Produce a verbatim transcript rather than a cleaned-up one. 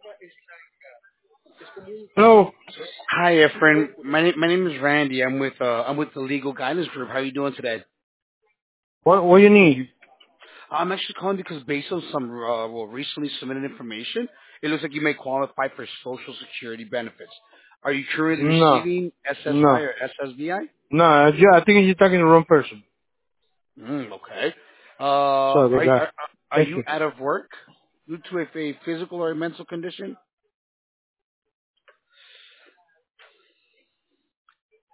Hello. Hi, Efren. My name my name is Randy. I'm with uh I'm with the Legal Guidance Group. How are you doing today? What what you need? I'm actually calling because based on some uh, well recently submitted information, it looks like you may qualify for Social Security benefits. Are you currently No. receiving S S I No. or S S V I? No. I, ju- I think you're talking to the wrong person. Mm, okay. Uh, are, Sorry about that. are are Thank you you. out of work due to a, a physical or a mental condition?